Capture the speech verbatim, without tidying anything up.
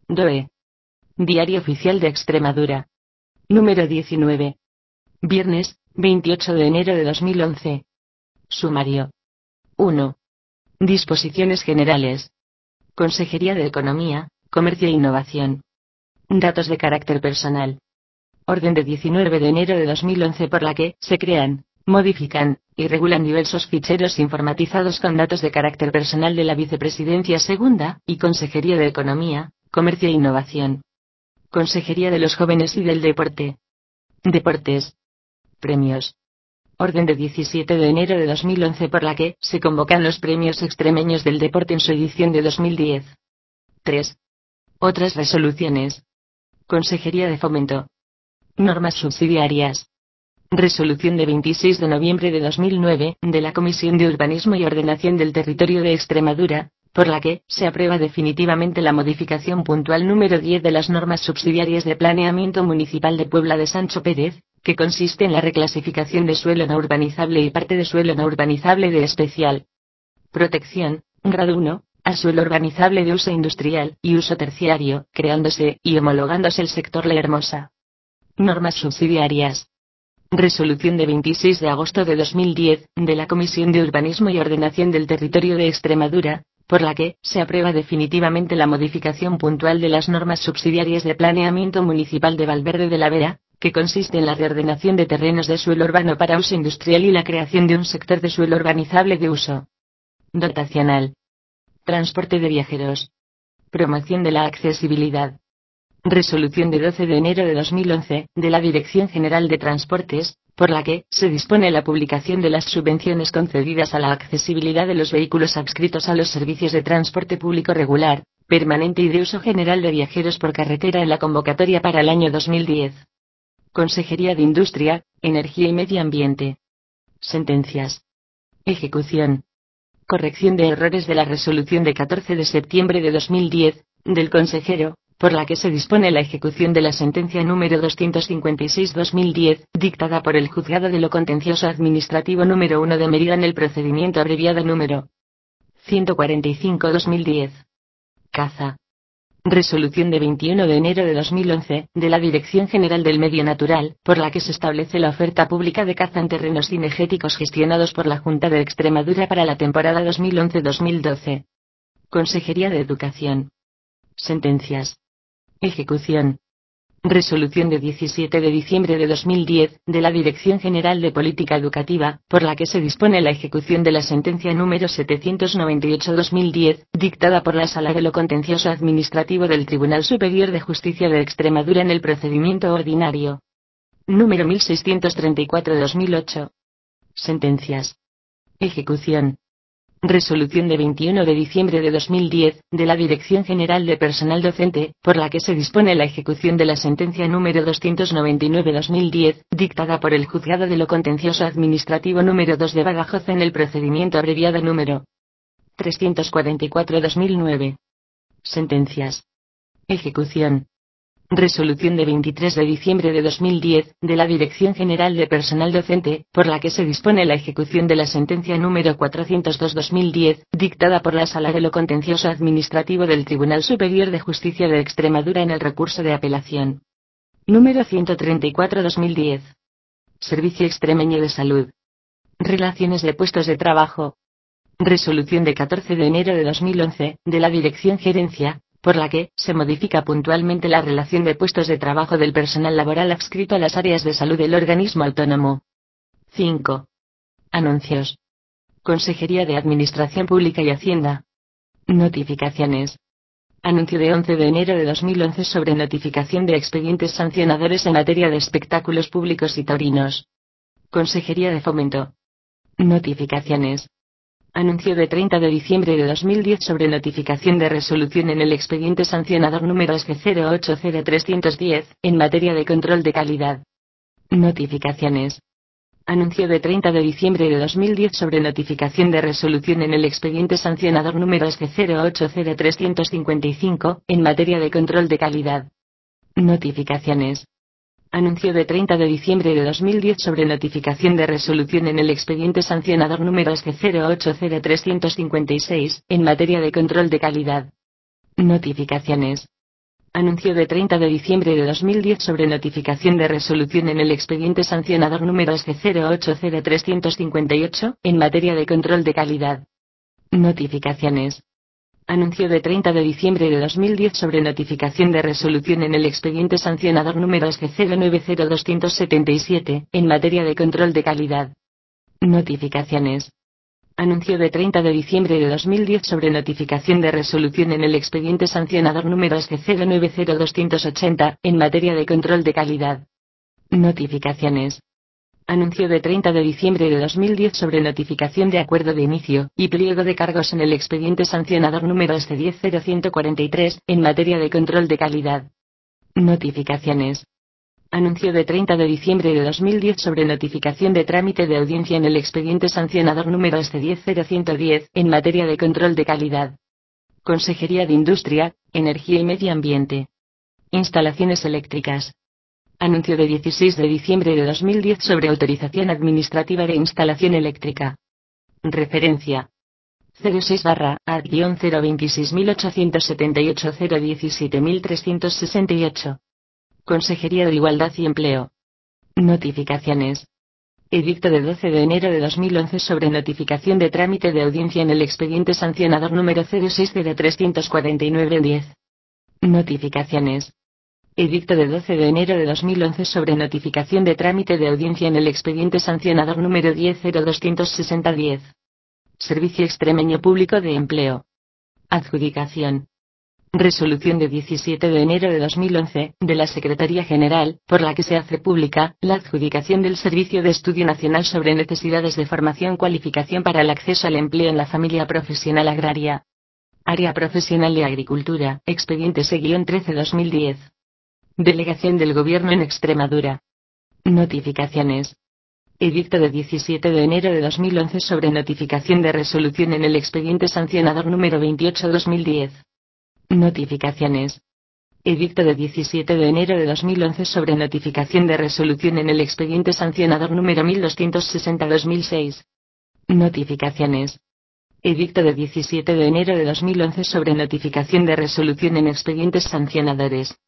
D O E. Diario Oficial de Extremadura. Número diecinueve. Viernes, veintiocho de enero de dos mil once. Sumario. uno. Disposiciones generales. Consejería de Economía, Comercio e Innovación. Datos de carácter personal. Orden de diecinueve de enero de dos mil once por la que se crean, modifican y regulan diversos ficheros informatizados con datos de carácter personal de la Vicepresidencia Segunda y Consejería de Economía, Comercio e Innovación. Consejería de los Jóvenes y del Deporte. Deportes. Premios. Orden de diecisiete de enero de dos mil once por la que se convocan los Premios Extremeños del Deporte en su edición de dos mil diez. tres. Otras resoluciones. Consejería de Fomento. Normas subsidiarias. Resolución de veintiséis de noviembre de dos mil nueve, de la Comisión de Urbanismo y Ordenación del Territorio de Extremadura, por la que se aprueba definitivamente la modificación puntual número diez de las normas subsidiarias de planeamiento municipal de Puebla de Sancho Pérez, que consiste en la reclasificación de suelo no urbanizable y parte de suelo no urbanizable de especial protección, grado uno, a suelo urbanizable de uso industrial y uso terciario, creándose y homologándose el sector La Hermosa. Normas subsidiarias. Resolución de veintiséis de agosto de dos mil diez, de la Comisión de Urbanismo y Ordenación del Territorio de Extremadura, por la que se aprueba definitivamente la modificación puntual de las normas subsidiarias de planeamiento municipal de Valverde de la Vera, que consiste en la reordenación de terrenos de suelo urbano para uso industrial y la creación de un sector de suelo urbanizable de uso dotacional. Transporte de viajeros. Promoción de la accesibilidad. Resolución de doce de enero de dos mil once, de la Dirección General de Transportes, por la que se dispone la publicación de las subvenciones concedidas a la accesibilidad de los vehículos adscritos a los servicios de transporte público regular, permanente y de uso general de viajeros por carretera en la convocatoria para el año dos mil diez. Consejería de Industria, Energía y Medio Ambiente. Sentencias. Ejecución. Corrección de errores de la resolución de catorce de septiembre de dos mil diez, del consejero, por la que se dispone la ejecución de la sentencia número doscientos cincuenta y seis barra dos mil diez, dictada por el Juzgado de lo Contencioso Administrativo número uno de Mérida en el procedimiento abreviado número ciento cuarenta y cinco barra dos mil diez. Caza. Resolución de veintiuno de enero de dos mil once, de la Dirección General del Medio Natural, por la que se establece la oferta pública de caza en terrenos cinegéticos gestionados por la Junta de Extremadura para la temporada dos mil once dos mil doce. Consejería de Educación. Sentencias. Ejecución. Resolución de diecisiete de diciembre de dos mil diez, de la Dirección General de Política Educativa, por la que se dispone la ejecución de la sentencia número setecientos noventa y ocho barra dos mil diez, dictada por la Sala de lo Contencioso Administrativo del Tribunal Superior de Justicia de Extremadura en el procedimiento ordinario. Número mil seiscientos treinta y cuatro de dos mil ocho. Sentencias. Ejecución. Resolución de veintiuno de diciembre de dos mil diez, de la Dirección General de Personal Docente, por la que se dispone la ejecución de la sentencia número doscientos noventa y nueve barra dos mil diez, dictada por el Juzgado de lo Contencioso Administrativo número dos de Badajoz en el procedimiento abreviado número trescientos cuarenta y cuatro barra dos mil nueve. Sentencias. Ejecución. Resolución de veintitrés de diciembre de dos mil diez, de la Dirección General de Personal Docente, por la que se dispone la ejecución de la sentencia número cuatrocientos dos barra dos mil diez, dictada por la Sala de lo Contencioso Administrativo del Tribunal Superior de Justicia de Extremadura en el recurso de apelación. Número ciento treinta y cuatro barra dos mil diez. Servicio Extremeño de Salud. Relaciones de puestos de trabajo. Resolución de catorce de enero de dos mil once, de la Dirección Gerencia, por la que se modifica puntualmente la relación de puestos de trabajo del personal laboral adscrito a las áreas de salud del organismo autónomo. cinco. Anuncios. Consejería de Administración Pública y Hacienda. Notificaciones. Anuncio de once de enero de dos mil once sobre notificación de expedientes sancionadores en materia de espectáculos públicos y taurinos. Consejería de Fomento. Notificaciones. Anuncio de treinta de diciembre de dos mil diez sobre notificación de resolución en el expediente sancionador número S G cero ocho cero trescientos diez, en materia de control de calidad. Notificaciones. Anuncio de treinta de diciembre de dos mil diez sobre notificación de resolución en el expediente sancionador número S G cero ocho cero trescientos cincuenta y cinco, en materia de control de calidad. Notificaciones. Anuncio de treinta de diciembre de dos mil diez sobre notificación de resolución en el expediente sancionador número S G cero ocho cero trescientos cincuenta y cinco, en materia de control de calidad. Notificaciones. Anuncio de treinta de diciembre de dos mil diez sobre notificación de resolución en el expediente sancionador número S G cero ocho cero trescientos cincuenta y cinco, Anuncio de treinta de diciembre de dos mil diez sobre notificación de resolución en el expediente sancionador número S G cero ocho cero trescientos cincuenta y seis, en materia de control de calidad. Notificaciones. Anuncio de treinta de diciembre de dos mil diez sobre notificación de resolución en el expediente sancionador número S G cero ocho cero tres cinco ocho, en materia de control de calidad. Notificaciones. Anuncio de treinta de diciembre de dos mil diez sobre notificación de resolución en el expediente sancionador número S G cero nueve cero dos siete siete, en materia de control de calidad. Notificaciones. Anuncio de treinta de diciembre de dos mil diez sobre notificación de resolución en el expediente sancionador número S G cero nueve cero dos ochenta, en materia de control de calidad. Notificaciones. Anuncio de treinta de diciembre de dos mil diez sobre notificación de acuerdo de inicio y pliego de cargos en el expediente sancionador número S diez cero ciento cuarenta y tres, en materia de control de calidad. Notificaciones. Anuncio de treinta de diciembre de dos mil diez sobre notificación de trámite de audiencia en el expediente sancionador número S diez cero ciento diez, en materia de control de calidad. Consejería de Industria, Energía y Medio Ambiente. Instalaciones eléctricas. Anuncio de dieciséis de diciembre de dos mil diez sobre autorización administrativa de instalación eléctrica. Referencia. cero seis barra A cero veintiséis mil ochocientos setenta y ocho cero diecisiete mil trescientos sesenta y ocho. Consejería de Igualdad y Empleo. Notificaciones. Edicto de doce de enero de dos mil once sobre notificación de trámite de audiencia en el expediente sancionador número cero seis cero tres cuatro nueve diez. Notificaciones. Edicto de doce de enero de dos mil once sobre notificación de trámite de audiencia en el expediente sancionador número diez cero doscientos sesenta diez. Servicio Extremeño Público de Empleo. Adjudicación. Resolución de diecisiete de enero de dos mil once, de la Secretaría General, por la que se hace pública la adjudicación del Servicio de Estudio Nacional sobre Necesidades de Formación Cualificación para el Acceso al Empleo en la Familia Profesional Agraria. Área Profesional de Agricultura, expediente S E trece dos mil diez. Delegación del Gobierno en Extremadura. Notificaciones. Edicto de diecisiete de enero de dos mil once sobre notificación de resolución en el expediente sancionador número veintiocho dos mil diez. Notificaciones. Edicto de diecisiete de enero de dos mil once sobre notificación de resolución en el expediente sancionador número mil doscientos sesenta dos mil seis. Notificaciones. Edicto de diecisiete de enero de dos mil once sobre notificación de resolución en expedientes sancionadores.